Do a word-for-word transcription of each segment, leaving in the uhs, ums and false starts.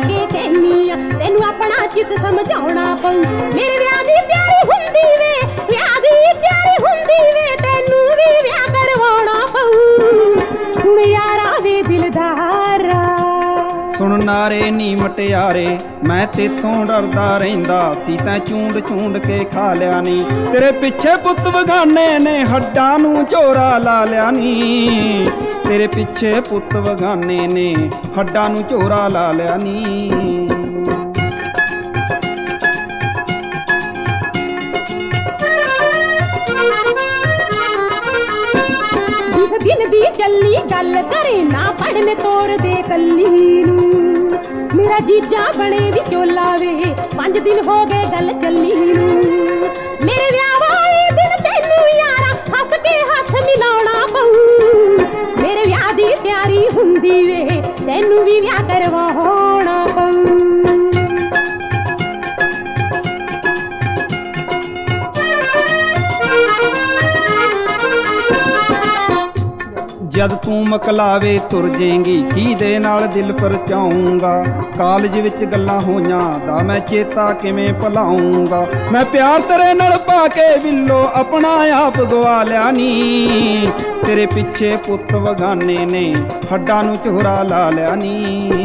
के कहनी आ तेनू अपना चित समझाउणा पऊ मेरे विआह दी तैयारी हुंदी वे विआह दी तैयारी हुंदी वे तेनू भी विआह करवाउणा पऊ सुण यारा वे दिलदारा सुन नारे नी मटियारे मैं तेतों डरदा रहिंदा सी तैं चूंड चूंड के खा लिया नी तेरे पिछे पुत बगाने ने हड्डां नूं झोरा ला लिया नी तेरे पिछे पुत बगाने ने हड्डां नूं झोरा ला लिया नी दिन दी चली गल करे ना पढ़ने तोर दे कली नू मेरा जीजा बने विचोला वे पांच दिन हो गए गल चली नू मेरे विआह वाले दिन तेनू यारा हस के हथ मिलाउणा पऊ मेरे विआह दी तैयारी हुंदी वे तेनू भी विआह करवाउणा पऊ जद तू मकलावे तुर जेंगी की दे नाल दिल परचाऊंगा कालज विच गल्लां होइयां दा मैं चेता किवें भुलाऊंगा मैं प्यार तेरे नाल पाके विल्लो अपना आप गवा लिया नी तेरे पिछे पुत वगाने ने हड्डां नूं झोरा ला लिया नी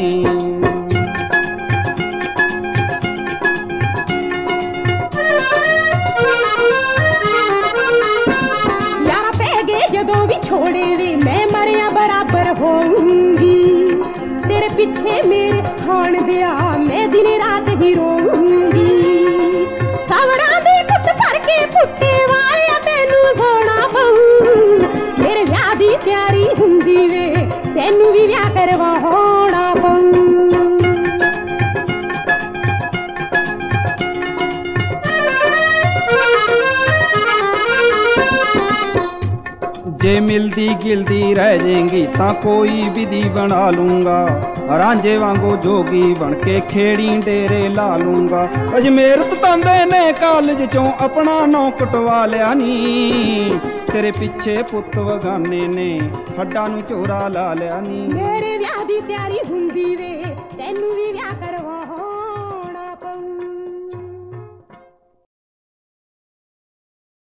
जदों भी छोड़े वे मैं मरिया बराबर होऊंगी तेरे पीछे मेरे खान दिया मैं दिन रात ही रोऊंगी सावड़ा दे कुट भर के फुटे वाले तेनू सोना पऊ मेरे विआह दी तैयारी हुंदी वे तेनू भी विआह करवाउणा पऊ जे मिलदी गिलदी रह जाएंगी तां कोई विधि बना लूंगा रांझे वांगू जोगी बन के खेड़ी डेरे ला लूंगा अजमेर तांदे ने कालज चों अपना नौ कटवा लिया नी तेरे पिछे पुत वगाने ने हड्डां नूं झोरा ला लिया नी मेरे विआह दी तैयारी हुंदी वे तेनू भी विआह करवा